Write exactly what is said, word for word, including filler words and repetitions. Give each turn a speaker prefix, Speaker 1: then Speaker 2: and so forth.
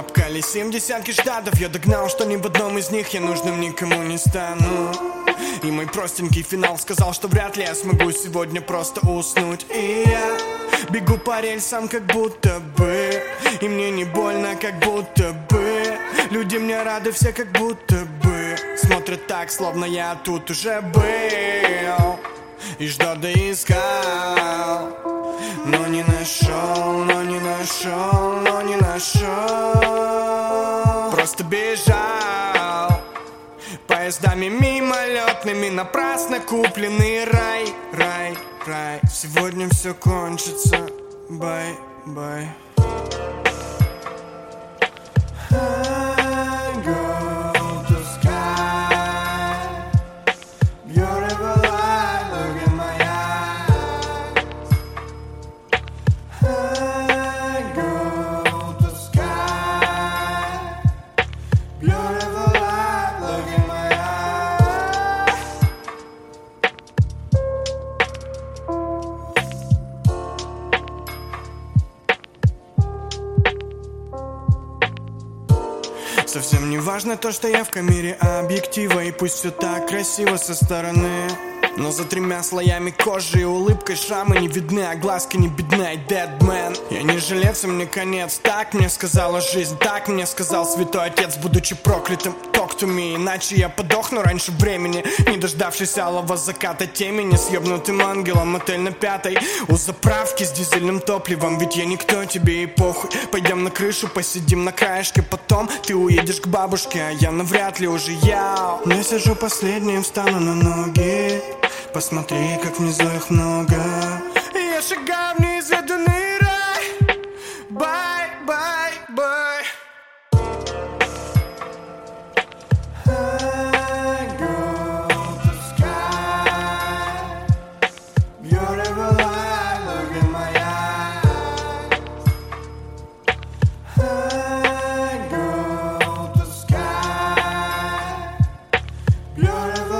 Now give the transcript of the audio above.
Speaker 1: Обколесим десятки штатов, я догнал, что ни в одном из них я нужным никому не стану. И мой простенький финал сказал, что вряд ли я смогу сегодня просто уснуть. И я бегу по рельсам, как будто бы, и мне не больно, как будто бы. Люди мне рады все, как будто бы смотрят так, словно я тут уже был и что-то искал, но не нашел, но не нашел, но не нашел. Просто бежал поездами мимолетными, напрасно купленный рай, рай, рай. Сегодня все кончится, бай, бай. Совсем не важно то, что я в камере объектива, и пусть все так красиво со стороны, но за тремя слоями кожи и улыбкой шрамы не видны, а глазки не бедны, dead man. Я не жилец, и мне конец, так мне сказала жизнь, так мне сказал святой отец, будучи проклятым. Talk to me, иначе я подохну раньше времени, не дождавшись алого заката темени, с ёбнутым ангелом, мотель на пятой у заправки с дизельным топливом, ведь я никто, тебе и похуй. Пойдем на крышу, посидим на краешке, потом ты уедешь к бабушке, а я навряд ли уже я. Но я сижу последним, встану на ноги, посмотри, как внизу их много. Я шагаю в неизведанный рай. Бай, бай, бай.
Speaker 2: Beautiful